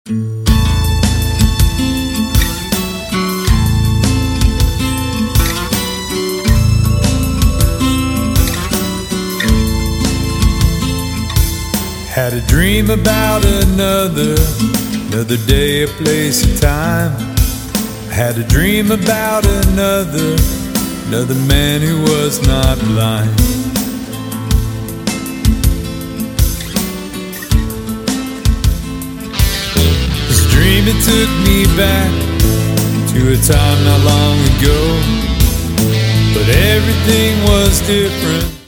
Had a dream about another day, a place, a time. Had a dream about another man who was not blind. This dream, it took me back to a time not long ago, but everything was different.